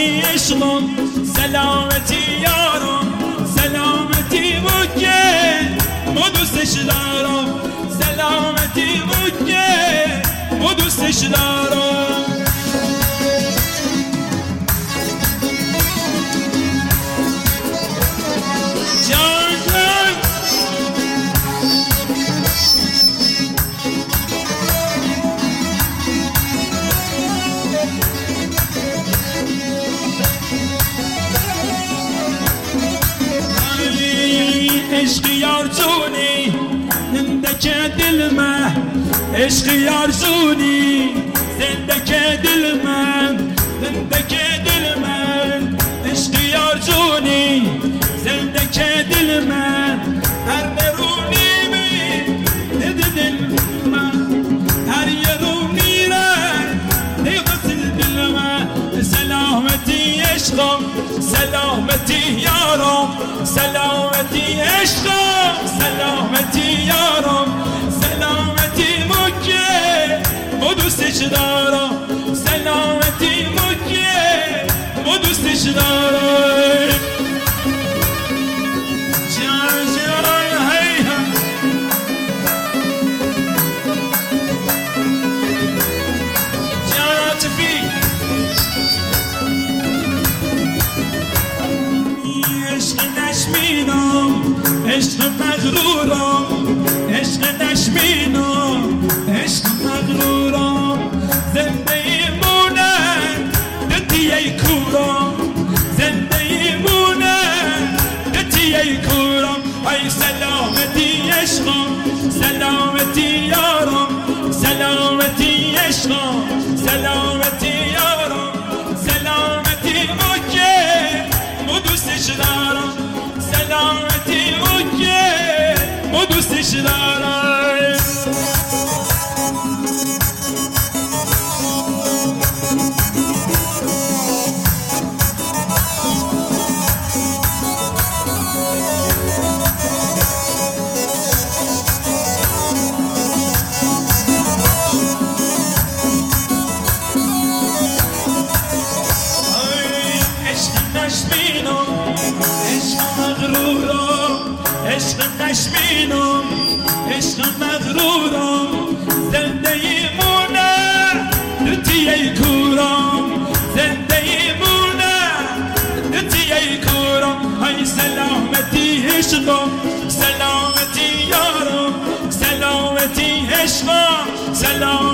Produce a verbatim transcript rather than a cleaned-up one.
سلامتی عشقم سلامتی یارم سلامتی بکه ما دوستش دارم سلامتی بکه ما دوستش دارم جان جان عشق یار جونی زندگی دل من عشق یار جونی زندگی دل من زندگی دل من عشق یار جونی زندگی دل من هر درونی می دل من هر یرونی را دیغسل دل من سلامتی عشقم سلامتی یارم سلامتی عشقم سلامتی یارم سلامتی مکه ما دوستش دارم سلامتی مکه ما دوستش دارم جان جان هی جان عاطفی عشق نشمینم عشق مغرورم عشق نشمینم عشق مغرورم زنده ایمونم دتی ای کورم زنده ایمونم دتی ای کورم ای سلامتی عشقم سلامتی یارم سلامتی عشقم سلامتی یارم سلامتی مکه ما دوستش دارم سلامتی مکه ما دوستش دارم عشق نشمینم عشق مغرورم زنده ایمونم دتی ای کورم زنده ایمونم دتی ای کورم ای سلامتی عشقم سلامتی یارم سلامتی عشقم سلام